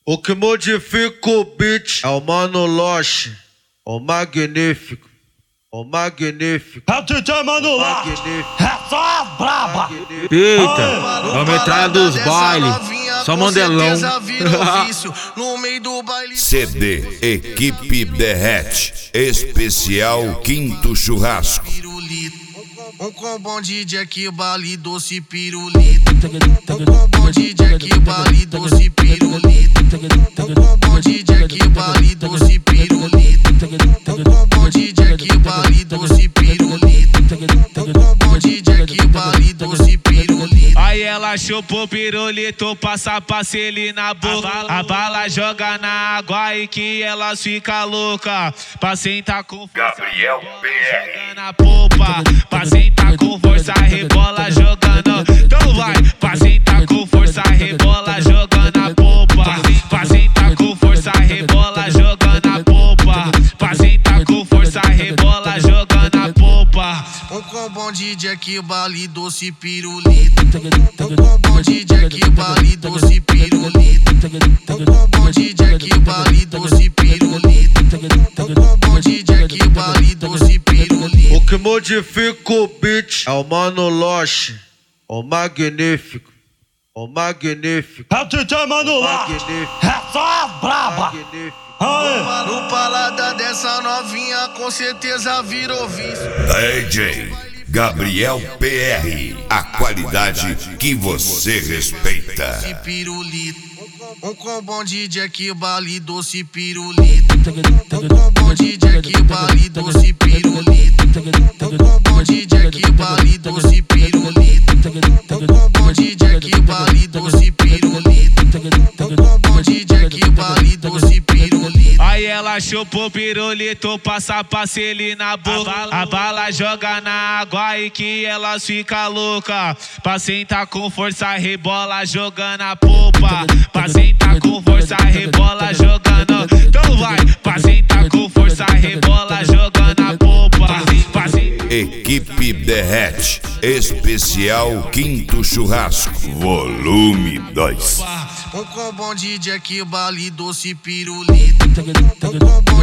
O que modifica o beat é o Mano Loche, o magnífico, o magnífico. É o DJ Mano Loche, é só as braba. Eita, vamos entrar dos bailes, só Mandelão. CD Equipe Derrete, especial Quinto Churrasco. Um combão de Jack, bali, doce, pirulito. Um combão de Jack, bali, doce, pirulito. Um combão de Jack, bali, doce, pirulito. Um combão de Jack, bali, doce, pirulito. Um combão de Jack, bali, doce, pirulito. Aí ela chupou pirulito, passa passeio na boca. A bala joga na água e que ela fica louca. Pra sentar com força, Gabriel joga na popa. Pra sentar com força, rebola jogando. Então vai, pra sentar com força, rebola jogando a popa. Pra sentar com força, rebola jogando a popa. Pra sentar com força, rebola jogando a popa. Um combão de Jack, bali, doce, pirulito. Um combão de Jack, bali, doce, pirulito. Um combão de Jack, bali, doce, pirulito. Um combão de Jack, bali, doce, pirulito. O que modifica o beat é o Mano Loche, o magnífico, o magnífico. É o DJ Mano Loche, é só as braba. No paladar dessa novinha, com certeza virou vício. DJ Gabriel PR, a qualidade que você respeita. Pirulito. Um combão de Jack, bali, doce, pirulito. Um combão de Jack, bali, doce, pirulito. Um combão de Jack, bali, doce, pirulito. Um combão de Jack, bali, doce, pirulito. Um combão de Jack, bali, doce, pirulito. Aí ela chupou pirulito, passa passeio na boca. A bala joga na água e que ela fica louca. Pra sentar com força, rebola jogando a popa. Pra sentar com força, rebola jogando. Então vai, pra sentar com força, rebola jogando a popa. Equipe Derrete, especial Quinto Churrasco, volume 2. Um combão de Jack, bali, doce, pirulito. Um combão